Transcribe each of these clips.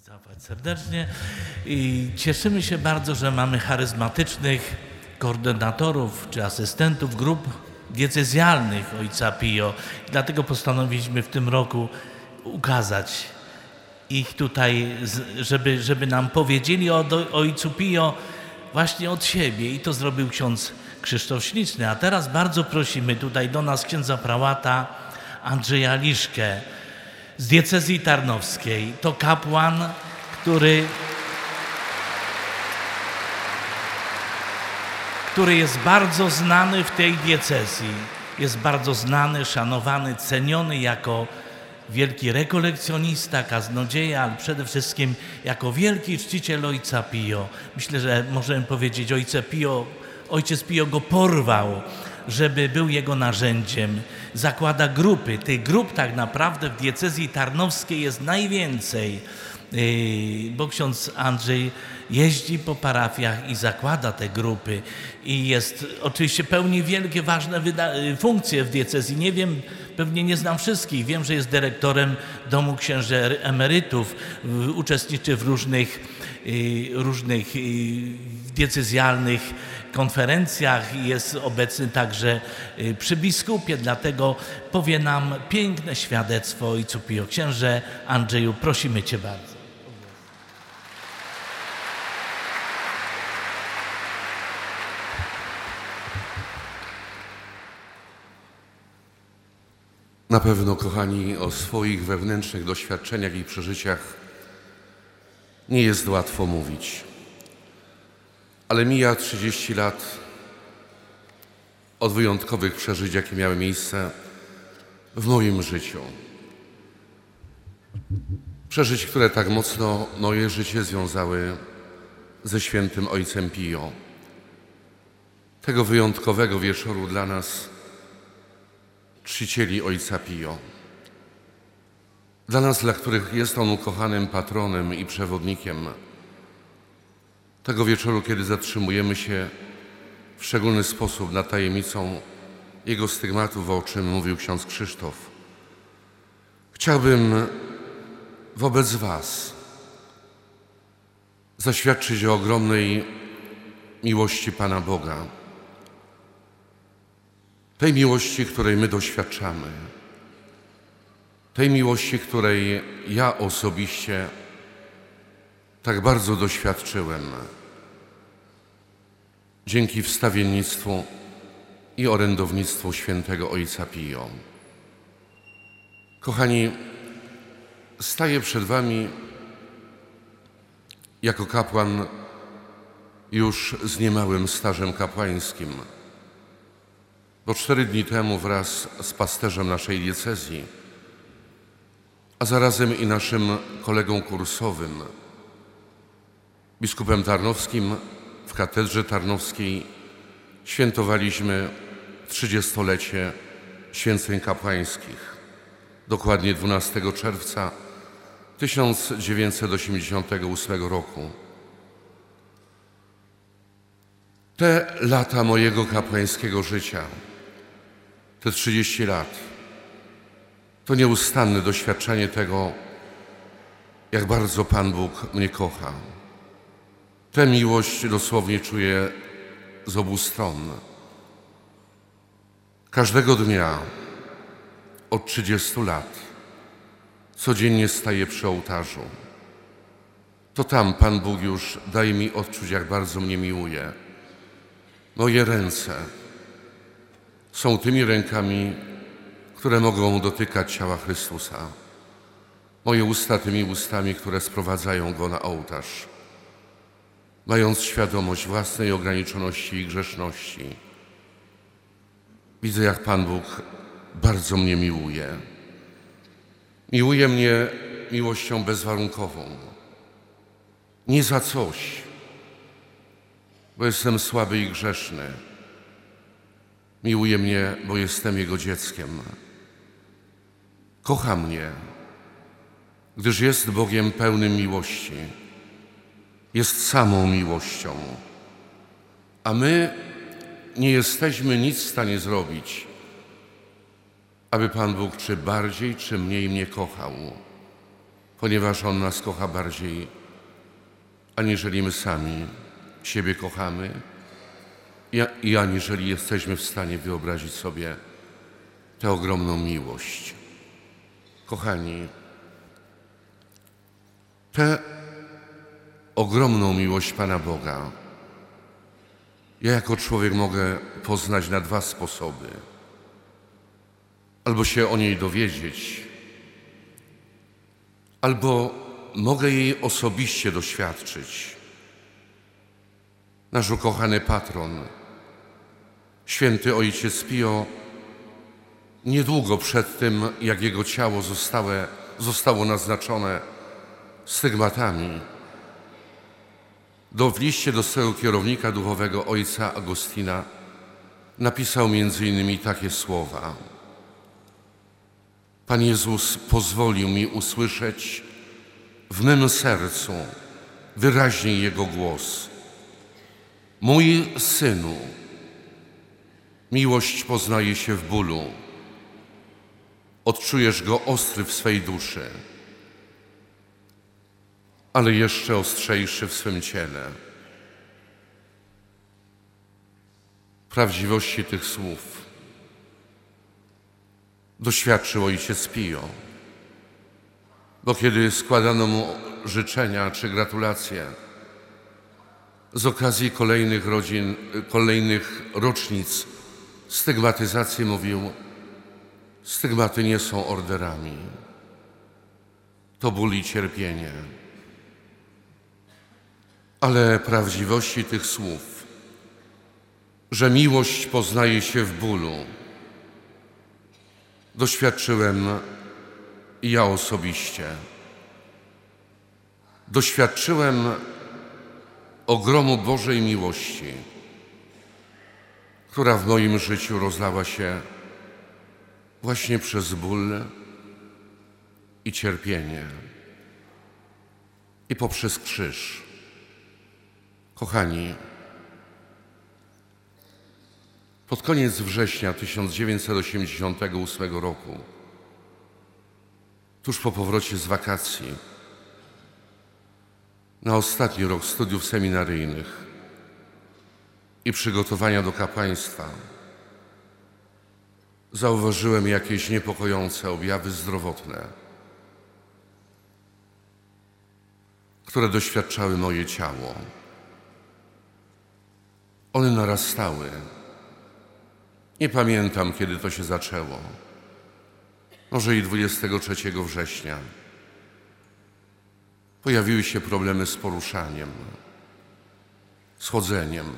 Zapłać serdecznie i cieszymy się bardzo, że mamy charyzmatycznych koordynatorów czy asystentów grup diecezjalnych Ojca Pio. Dlatego postanowiliśmy w tym roku ukazać ich tutaj, żeby nam powiedzieli o Ojcu Pio właśnie od siebie i to zrobił ksiądz Krzysztof Śliczny. A teraz bardzo prosimy tutaj do nas księdza prałata Andrzeja Liszkę z diecezji tarnowskiej. To kapłan, który jest bardzo znany w tej diecezji. Jest bardzo znany, szanowany, ceniony jako wielki rekolekcjonista, kaznodzieja, ale przede wszystkim jako wielki czciciel Ojca Pio. Myślę, że możemy powiedzieć, Ojciec Pio go porwał, żeby był jego narzędziem. Zakłada grupy. Tych grup tak naprawdę w diecezji tarnowskiej jest najwięcej, bo ksiądz Andrzej jeździ po parafiach i zakłada te grupy i oczywiście pełni wielkie, ważne funkcje w diecezji. Nie wiem, pewnie nie znam wszystkich. Wiem, że jest dyrektorem Domu Księży Emerytów, uczestniczy w różnych diecezjalnych konferencjach i jest obecny także przy biskupie, dlatego powie nam piękne świadectwo o Ojcu Pio. Księże Andrzeju, prosimy Cię bardzo. Na pewno, kochani, o swoich wewnętrznych doświadczeniach i przeżyciach nie jest łatwo mówić. Ale mija 30 lat od wyjątkowych przeżyć, jakie miały miejsce w moim życiu. Przeżyć, które tak mocno moje życie związały ze świętym Ojcem Pio. Tego wyjątkowego wieczoru dla nas, czcicieli Ojca Pio. Dla nas, dla których jest On ukochanym patronem i przewodnikiem. Tego wieczoru, kiedy zatrzymujemy się w szczególny sposób nad tajemnicą Jego stygmatów, o czym mówił ksiądz Krzysztof. Chciałbym wobec Was zaświadczyć o ogromnej miłości Pana Boga. Tej miłości, której my doświadczamy. Tej miłości, której ja osobiście tak bardzo doświadczyłem dzięki wstawiennictwu i orędownictwu świętego Ojca Pio. Kochani, staję przed Wami jako kapłan już z niemałym stażem kapłańskim, bo 4 dni temu wraz z pasterzem naszej diecezji, a zarazem i naszym kolegą kursowym, biskupem tarnowskim w katedrze tarnowskiej świętowaliśmy 30-lecie święceń kapłańskich. Dokładnie 12 czerwca 1988 roku. Te lata mojego kapłańskiego życia, te 30 lat, to nieustanne doświadczenie tego, jak bardzo Pan Bóg mnie kocha. Tę miłość dosłownie czuję z obu stron. Każdego dnia od 30 lat codziennie staję przy ołtarzu. To tam Pan Bóg już daje mi odczuć, jak bardzo mnie miłuje. Moje ręce są tymi rękami, które mogą dotykać ciała Chrystusa. Moje usta tymi ustami, które sprowadzają Go na ołtarz. Mając świadomość własnej ograniczoności i grzeszności, widzę, jak Pan Bóg bardzo mnie miłuje. Miłuje mnie miłością bezwarunkową. Nie za coś, bo jestem słaby i grzeszny. Miłuje mnie, bo jestem Jego dzieckiem. Kocha mnie, gdyż jest Bogiem pełnym miłości. Jest samą miłością. A my nie jesteśmy nic w stanie zrobić, aby Pan Bóg czy bardziej, czy mniej mnie kochał. ponieważ On nas kocha bardziej, aniżeli my sami siebie kochamy i aniżeli jesteśmy w stanie wyobrazić sobie tę ogromną miłość. Kochani, tę ogromną miłość Pana Boga ja jako człowiek mogę poznać na dwa sposoby. Albo się o niej dowiedzieć, albo mogę jej osobiście doświadczyć. Nasz ukochany patron, święty Ojciec Pio, niedługo przed tym, jak jego ciało zostało naznaczone stygmatami, w liście do swego kierownika duchowego ojca Agustina napisał m.in. takie słowa: Pan Jezus pozwolił mi usłyszeć w mym sercu wyraźniej Jego głos. Mój Synu, miłość poznaje się w bólu. Odczujesz go ostry w swej duszy, ale jeszcze ostrzejszy w swym ciele. Prawdziwości tych słów doświadczył Ojciec Pio, bo kiedy składano mu życzenia czy gratulacje z okazji kolejnych rocznic stygmatyzacji, mówił: stygmaty nie są orderami, to ból i cierpienie. Ale prawdziwości tych słów, że miłość poznaje się w bólu, doświadczyłem i ja osobiście. Doświadczyłem ogromu Bożej miłości, która w moim życiu rozlała się właśnie przez ból i cierpienie i poprzez krzyż. Kochani, pod koniec września 1988 roku, tuż po powrocie z wakacji, na ostatni rok studiów seminaryjnych i przygotowania do kapłaństwa, zauważyłem jakieś niepokojące objawy zdrowotne, które doświadczały moje ciało. One narastały. Nie pamiętam, kiedy to się zaczęło. Może i 23 września. Pojawiły się problemy z poruszaniem, z chodzeniem,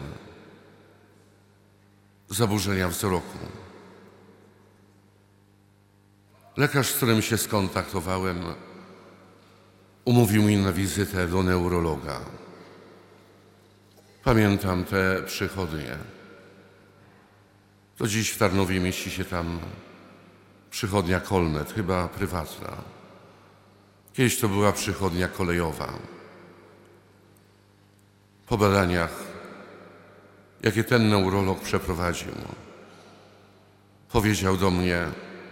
zaburzenia wzroku. Lekarz, z którym się skontaktowałem, umówił mi na wizytę do neurologa. Pamiętam te przychodnie. Do dziś w Tarnowie mieści się tam przychodnia Kolmet, chyba prywatna. Kiedyś to była przychodnia kolejowa. Po badaniach, jakie ten neurolog przeprowadził, powiedział do mnie: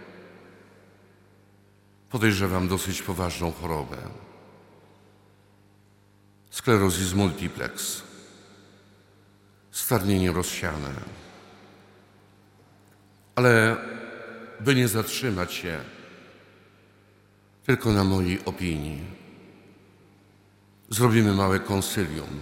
podejrzewam dosyć poważną chorobę. Sklerozis multiplex. Stwardnienie rozsiane. Ale by nie zatrzymać się tylko na mojej opinii, zrobimy małe konsylium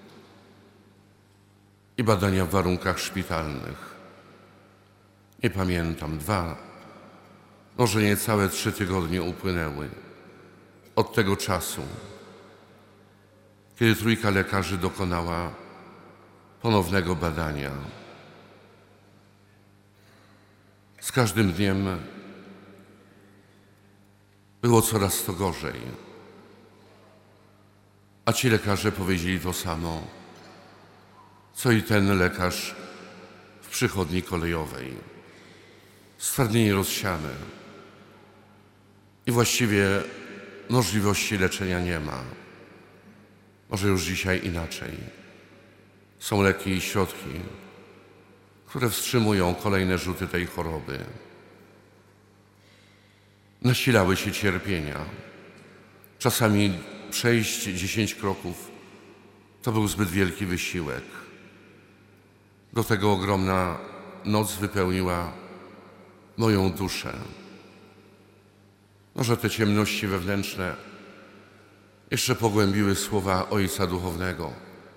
i badania w warunkach szpitalnych. Nie pamiętam, 2, może niecałe 3 tygodnie upłynęły od tego czasu, kiedy 3 lekarzy dokonała ponownego badania. Z każdym dniem było coraz to gorzej, a ci lekarze powiedzieli to samo, co i ten lekarz w przychodni kolejowej. Stwardnienie rozsiane i właściwie możliwości leczenia nie ma. Może już dzisiaj inaczej. Są leki i środki, które wstrzymują kolejne rzuty tej choroby. Nasilały się cierpienia. Czasami przejść 10 kroków to był zbyt wielki wysiłek. Do tego ogromna noc wypełniła moją duszę. Może te ciemności wewnętrzne jeszcze pogłębiły słowa Ojca Duchownego,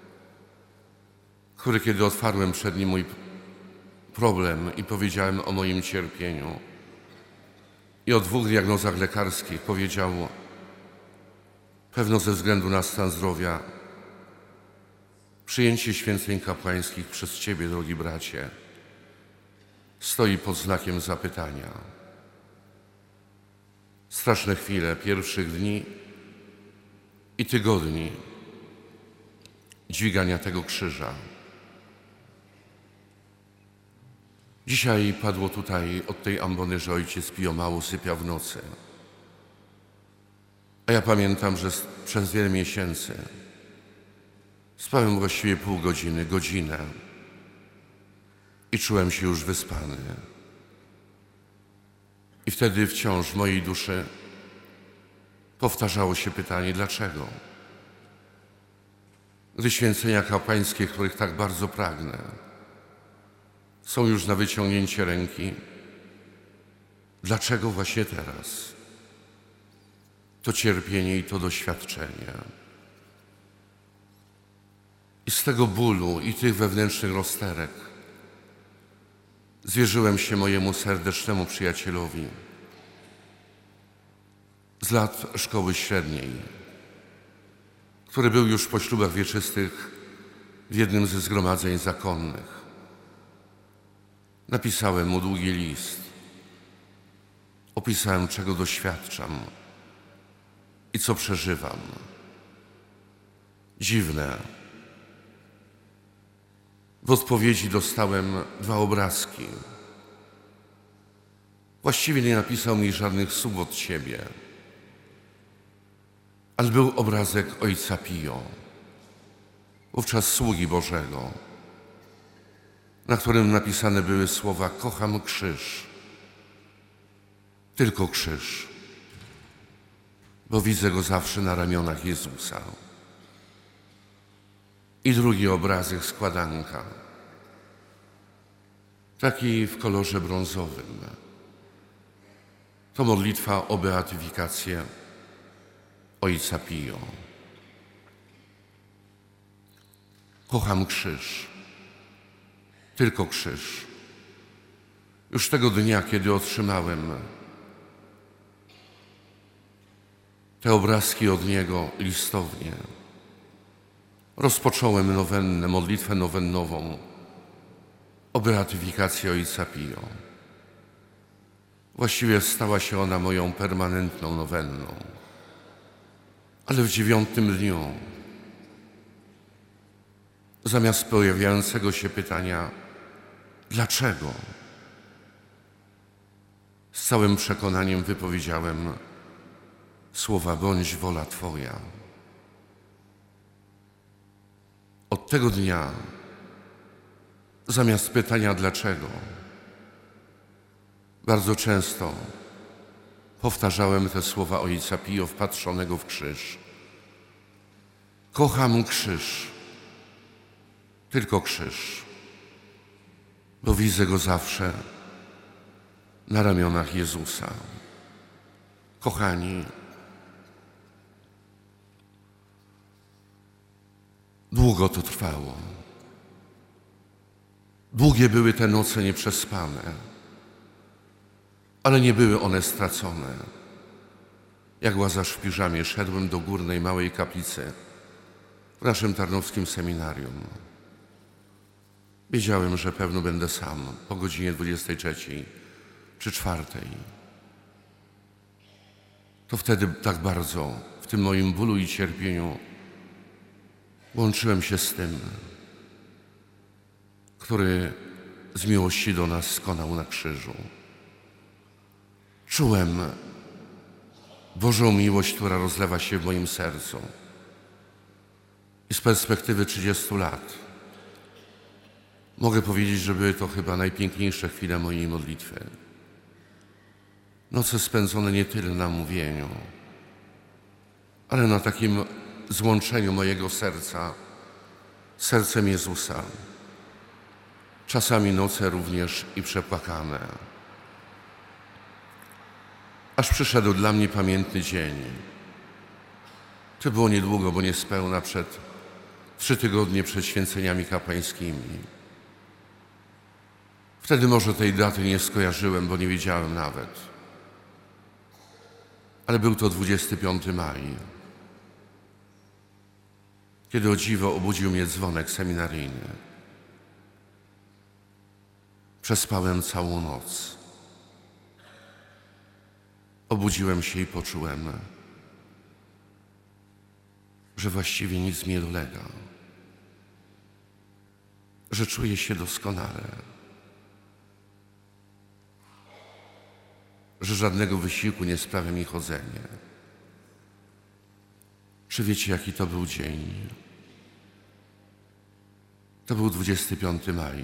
który, kiedy otwarłem przed nim mój problem i powiedziałem o moim cierpieniu i o 2 diagnozach lekarskich, powiedział: pewno ze względu na stan zdrowia przyjęcie święceń kapłańskich przez Ciebie, drogi bracie, stoi pod znakiem zapytania. Straszne chwile pierwszych dni i tygodni dźwigania tego krzyża. Dzisiaj padło tutaj od tej ambony, że ojciec Pio mało sypia w nocy. A ja pamiętam, że przez wiele miesięcy spałem właściwie pół godziny, godzinę i czułem się już wyspany. I wtedy wciąż w mojej duszy powtarzało się pytanie, dlaczego? Gdy święcenia kapłańskie, których tak bardzo pragnę, są już na wyciągnięcie ręki, dlaczego właśnie teraz? To cierpienie i to doświadczenie. I z tego bólu i tych wewnętrznych rozterek zwierzyłem się mojemu serdecznemu przyjacielowi z lat szkoły średniej, który był już po ślubach wieczystych w jednym ze zgromadzeń zakonnych. Napisałem mu długi list. Opisałem, czego doświadczam i co przeżywam. Dziwne. W odpowiedzi dostałem 2 obrazki. Właściwie nie napisał mi żadnych słów od siebie, ale był obrazek ojca Pio, wówczas sługi Bożego, na którym napisane były słowa: kocham krzyż, tylko krzyż, bo widzę go zawsze na ramionach Jezusa. I drugi obrazek, składanka, taki w kolorze brązowym. To modlitwa o beatyfikację ojca Pio. Kocham krzyż, tylko krzyż. Już tego dnia, kiedy otrzymałem te obrazki od niego listownie, rozpocząłem nowennę, modlitwę nowennową o beatyfikację ojca Pio. Właściwie stała się ona moją permanentną nowenną. Ale w 9. dniu, zamiast pojawiającego się pytania dlaczego, z całym przekonaniem wypowiedziałem słowa: bądź wola Twoja. Od tego dnia, zamiast pytania dlaczego, bardzo często powtarzałem te słowa ojca Pio wpatrzonego w krzyż. Kocham krzyż, tylko krzyż, bo widzę go zawsze na ramionach Jezusa. Kochani, długo to trwało. Długie były te noce nieprzespane, ale nie były one stracone. Jak Łazarz w piżamie szedłem do górnej małej kaplicy w naszym tarnowskim seminarium. Wiedziałem, że pewno będę sam po godzinie 23 czy 4. To wtedy tak bardzo w tym moim bólu i cierpieniu łączyłem się z tym, który z miłości do nas skonał na krzyżu. Czułem Bożą miłość, która rozlewa się w moim sercu. I z perspektywy 30 lat mogę powiedzieć, że były to chyba najpiękniejsze chwile mojej modlitwy. Noce spędzone nie tyle na mówieniu, ale na takim złączeniu mojego serca z sercem Jezusa. Czasami noce również i przepłakane. Aż przyszedł dla mnie pamiętny dzień. To było niedługo, bo niespełna 3 tygodnie przed święceniami kapłańskimi. Wtedy może tej daty nie skojarzyłem, bo nie wiedziałem nawet. Ale był to 25 maj, kiedy o dziwo obudził mnie dzwonek seminaryjny. Przespałem całą noc. Obudziłem się i poczułem, że właściwie nic mi nie dolega, że czuję się doskonale, że żadnego wysiłku nie sprawia mi chodzenie. Czy wiecie, jaki to był dzień? To był 25 maj,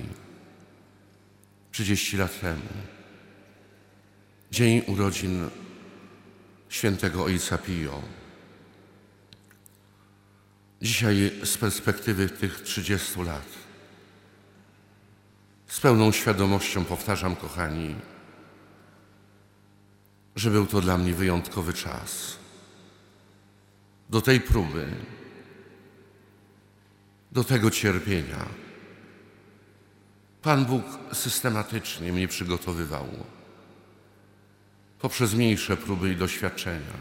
30 lat temu. Dzień urodzin świętego Ojca Pio. Dzisiaj z perspektywy tych 30 lat z pełną świadomością powtarzam, kochani, że był to dla mnie wyjątkowy czas. Do tej próby, do tego cierpienia Pan Bóg systematycznie mnie przygotowywał poprzez mniejsze próby i doświadczenia,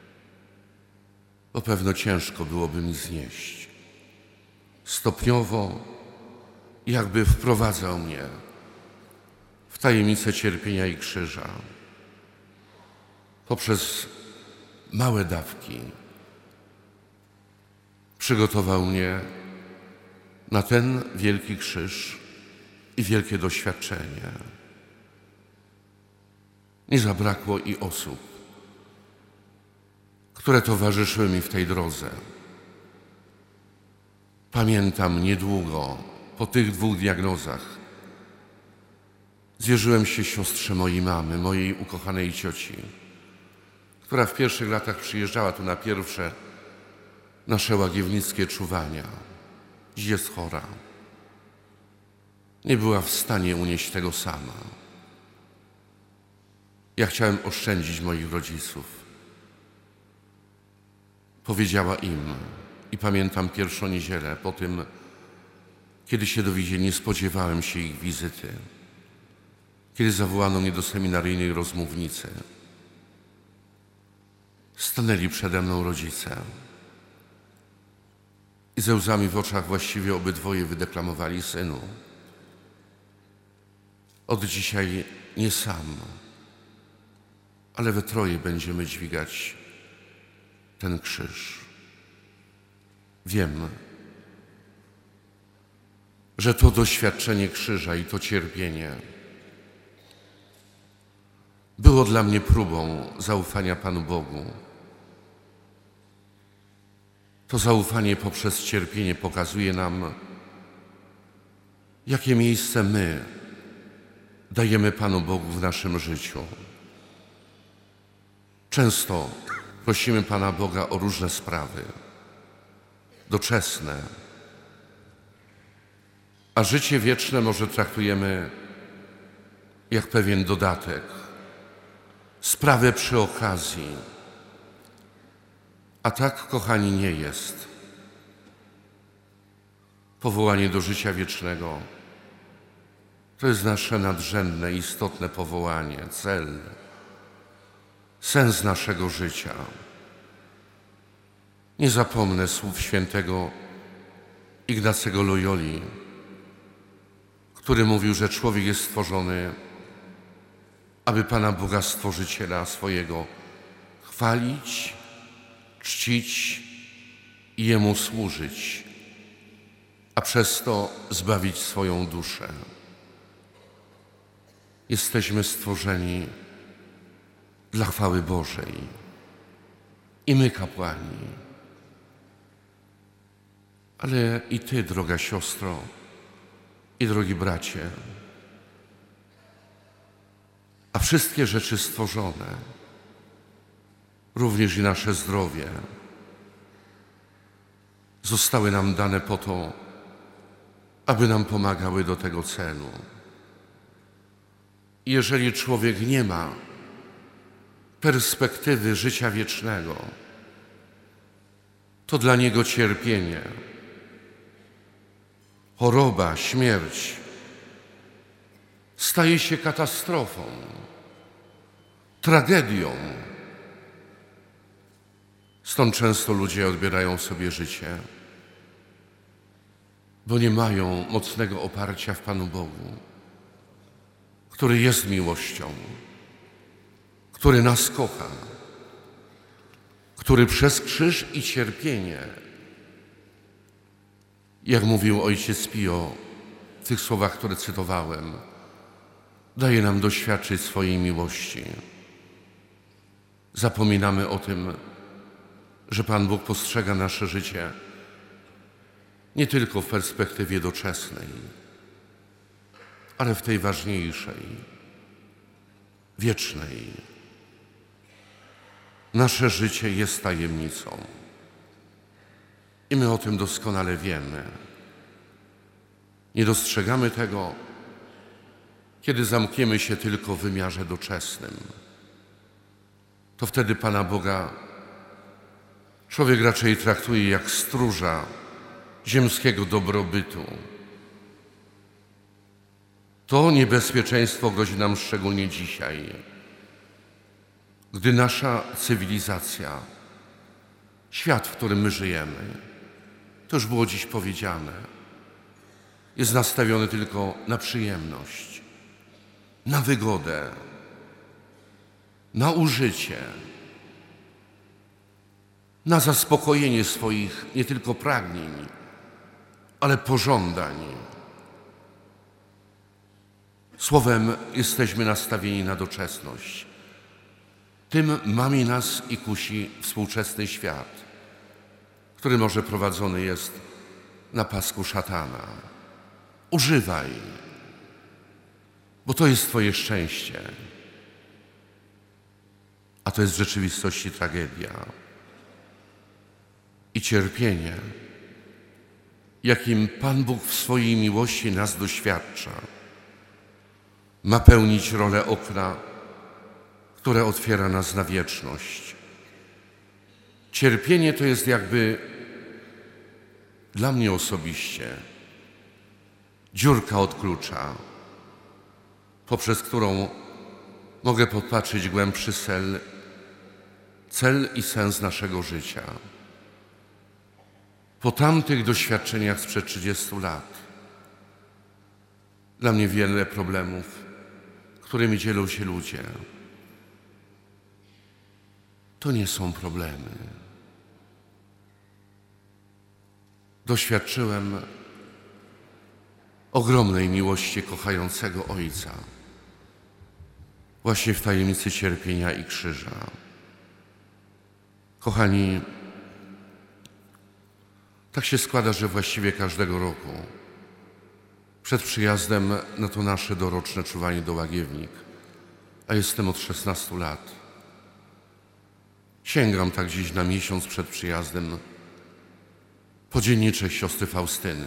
bo pewno ciężko byłoby mi znieść. Stopniowo jakby wprowadzał mnie w tajemnicę cierpienia i krzyża. Poprzez małe dawki przygotował mnie na ten wielki krzyż i wielkie doświadczenie. Nie zabrakło i osób, które towarzyszyły mi w tej drodze. Pamiętam niedługo po tych 2 diagnozach zwierzyłem się siostrze mojej mamy, mojej ukochanej cioci, która w pierwszych latach przyjeżdżała tu na pierwsze nasze łagiewnickie czuwania. Dziś jest chora. Nie była w stanie unieść tego sama. Ja chciałem oszczędzić moich rodziców. Powiedziała im, i pamiętam pierwszą niedzielę po tym, kiedy się dowiedzieli, nie spodziewałem się ich wizyty, kiedy zawołano mnie do seminaryjnej rozmównicy. Stanęli przede mną rodzice i ze łzami w oczach właściwie obydwoje wydeklamowali: synu, od dzisiaj nie sam, ale we troje będziemy dźwigać ten krzyż. Wiem, że to doświadczenie krzyża i to cierpienie było dla mnie próbą zaufania Panu Bogu. To zaufanie poprzez cierpienie pokazuje nam, jakie miejsce my dajemy Panu Bogu w naszym życiu. Często prosimy Pana Boga o różne sprawy, doczesne, a życie wieczne może traktujemy jak pewien dodatek, sprawę przy okazji. A tak, kochani, nie jest. Powołanie do życia wiecznego to jest nasze nadrzędne, istotne powołanie, cel, sens naszego życia. Nie zapomnę słów świętego Ignacego Loyoli, który mówił, że człowiek jest stworzony, aby Pana Boga Stworzyciela swojego chwalić, czcić i Jemu służyć, a przez to zbawić swoją duszę. Jesteśmy stworzeni dla chwały Bożej i my, kapłani. Ale i Ty, droga siostro i drogi bracie, a wszystkie rzeczy stworzone, również i nasze zdrowie, zostały nam dane po to, aby nam pomagały do tego celu. Jeżeli człowiek nie ma perspektywy życia wiecznego, to dla niego cierpienie, choroba, śmierć staje się katastrofą, tragedią. Stąd często ludzie odbierają sobie życie, bo nie mają mocnego oparcia w Panu Bogu, który jest miłością, który nas kocha, który przez krzyż i cierpienie, jak mówił ojciec Pio w tych słowach, które cytowałem, daje nam doświadczyć swojej miłości. Zapominamy o tym, że Pan Bóg postrzega nasze życie nie tylko w perspektywie doczesnej, ale w tej ważniejszej, wiecznej. Nasze życie jest tajemnicą i my o tym doskonale wiemy. Nie dostrzegamy tego, kiedy zamkniemy się tylko w wymiarze doczesnym. To wtedy Pana Boga człowiek raczej traktuje jak stróża ziemskiego dobrobytu. To niebezpieczeństwo grozi nam szczególnie dzisiaj, gdy nasza cywilizacja, świat, w którym my żyjemy, to już było dziś powiedziane, jest nastawiony tylko na przyjemność, na wygodę, na użycie, na zaspokojenie swoich nie tylko pragnień, ale pożądań. Słowem, jesteśmy nastawieni na doczesność. Tym mami nas i kusi współczesny świat, który może prowadzony jest na pasku szatana. Używaj, bo to jest Twoje szczęście. A to jest w rzeczywistości tragedia i cierpienie, jakim Pan Bóg w swojej miłości nas doświadcza. Ma pełnić rolę okna, które otwiera nas na wieczność. Cierpienie to jest jakby dla mnie osobiście dziurka od klucza, poprzez którą mogę podpatrzyć głębszy cel i sens naszego życia. Po tamtych doświadczeniach sprzed 30 lat dla mnie wiele problemów, którymi dzielą się ludzie, to nie są problemy. Doświadczyłem ogromnej miłości kochającego Ojca właśnie w tajemnicy cierpienia i krzyża. Kochani, tak się składa, że właściwie każdego roku przed przyjazdem na to nasze doroczne czuwanie do Łagiewnik, a jestem od 16 lat, sięgam tak dziś na miesiąc przed przyjazdem po dzienniczek siostry Faustyny.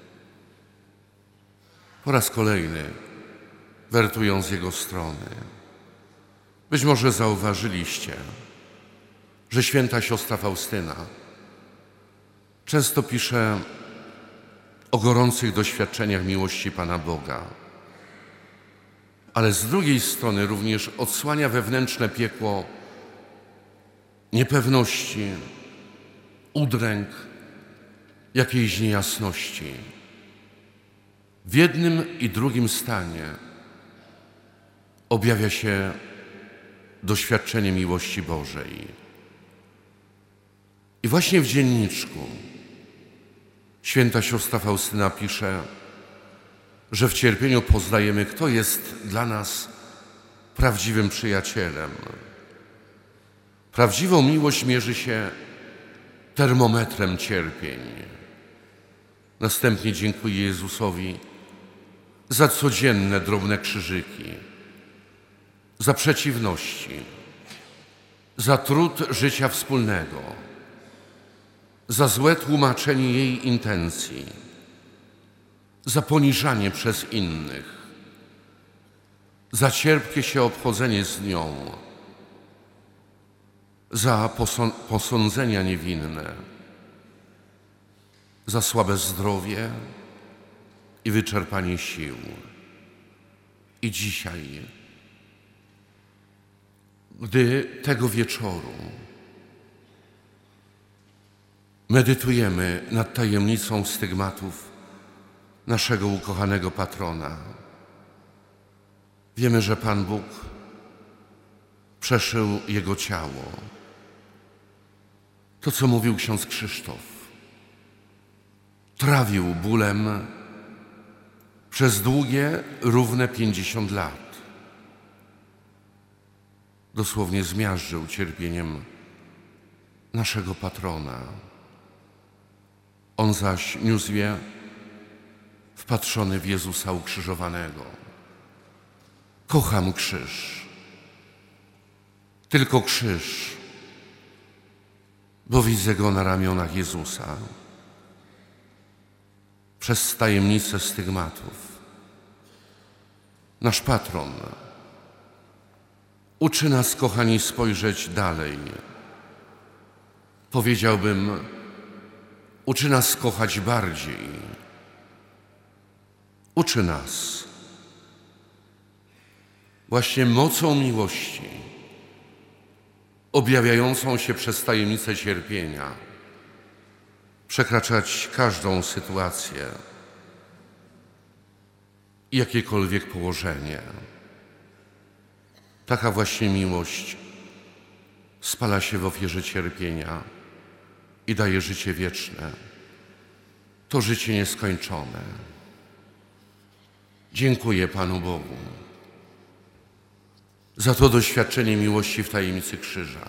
Po raz kolejny wertując jego strony. Być może zauważyliście, że święta siostra Faustyna często pisze o gorących doświadczeniach miłości Pana Boga, ale z drugiej strony również odsłania wewnętrzne piekło niepewności, udręk, jakiejś niejasności. W jednym i drugim stanie objawia się doświadczenie miłości Bożej. I właśnie w dzienniczku święta siostra Faustyna pisze, że w cierpieniu poznajemy, kto jest dla nas prawdziwym przyjacielem. Prawdziwą miłość mierzy się termometrem cierpień. Następnie dziękuję Jezusowi za codzienne drobne krzyżyki, za przeciwności, za trud życia wspólnego, za złe tłumaczenie jej intencji, za poniżanie przez innych, za cierpkie się obchodzenie z nią, za posądzenia niewinne, za słabe zdrowie i wyczerpanie sił. I dzisiaj, gdy tego wieczoru medytujemy nad tajemnicą stygmatów naszego ukochanego patrona, wiemy, że Pan Bóg przeszył jego ciało. To, co mówił ksiądz Krzysztof, trawił bólem przez długie, równe 50 lat. Dosłownie zmiażdżył cierpieniem naszego patrona. On zaś niósł je wpatrzony w Jezusa ukrzyżowanego. Kocham krzyż, tylko krzyż, bo widzę go na ramionach Jezusa. Przez tajemnicę stygmatów. Nasz patron uczy nas, kochani, spojrzeć dalej. Powiedziałbym, uczy nas kochać bardziej. Uczy nas właśnie mocą miłości, objawiającą się przez tajemnicę cierpienia, przekraczać każdą sytuację i jakiekolwiek położenie. Taka właśnie miłość spala się w ofierze cierpienia i daje życie wieczne. To życie nieskończone. Dziękuję Panu Bogu za to doświadczenie miłości w tajemnicy krzyża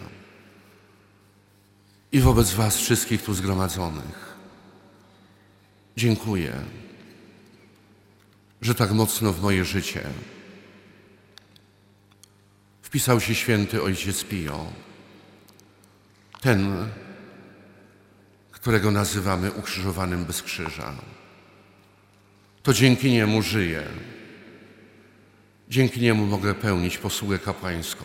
i wobec was wszystkich tu zgromadzonych. Dziękuję, że tak mocno w moje życie wpisał się święty Ojciec Pio, ten, którego nazywamy ukrzyżowanym bez krzyża. To dzięki niemu żyję. Dzięki niemu mogę pełnić posługę kapłańską.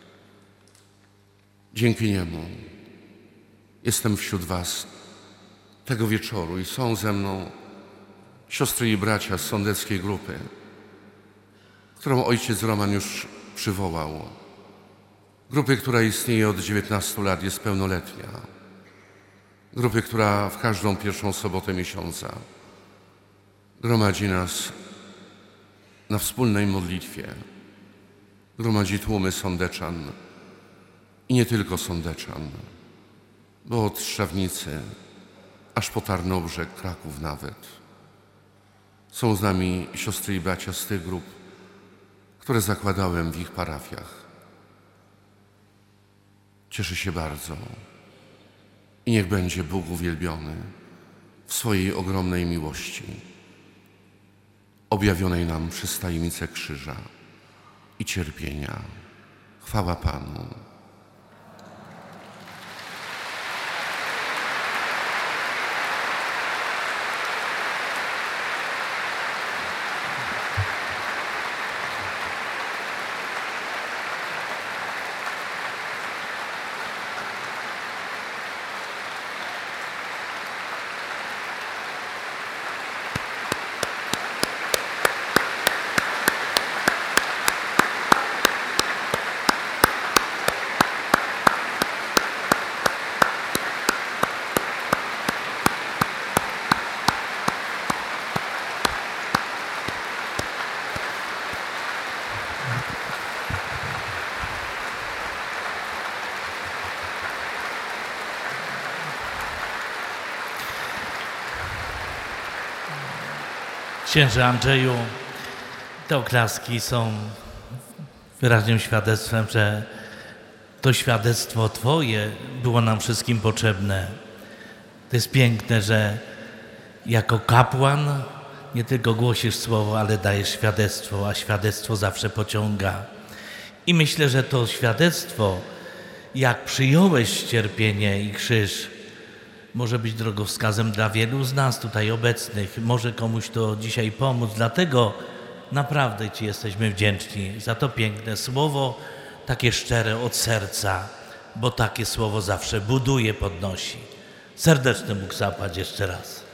Dzięki niemu jestem wśród was tego wieczoru i są ze mną siostry i bracia z sądeckiej grupy, którą ojciec Roman już przywołał. Grupy, która istnieje od 19 lat, jest pełnoletnia. Grupy, która w każdą pierwszą sobotę miesiąca gromadzi nas na wspólnej modlitwie. Gromadzi tłumy sądeczan i nie tylko sądeczan, bo od Szczawnicy aż po Tarnobrzeg, Kraków nawet. Są z nami siostry i bracia z tych grup, które zakładałem w ich parafiach. Cieszę się bardzo i niech będzie Bóg uwielbiony w swojej ogromnej miłości, objawionej nam przez tajemnicę krzyża i cierpienia. Chwała Panu. Księże Andrzeju, te oklaski są wyraźnym świadectwem, że to świadectwo Twoje było nam wszystkim potrzebne. To jest piękne, że jako kapłan nie tylko głosisz słowo, ale dajesz świadectwo, a świadectwo zawsze pociąga. I myślę, że to świadectwo, jak przyjąłeś cierpienie i krzyż, może być drogowskazem dla wielu z nas tutaj obecnych. Może komuś to dzisiaj pomóc. Dlatego naprawdę Ci jesteśmy wdzięczni za to piękne słowo, takie szczere od serca, bo takie słowo zawsze buduje, podnosi. Serdeczny Bóg zapłać jeszcze raz.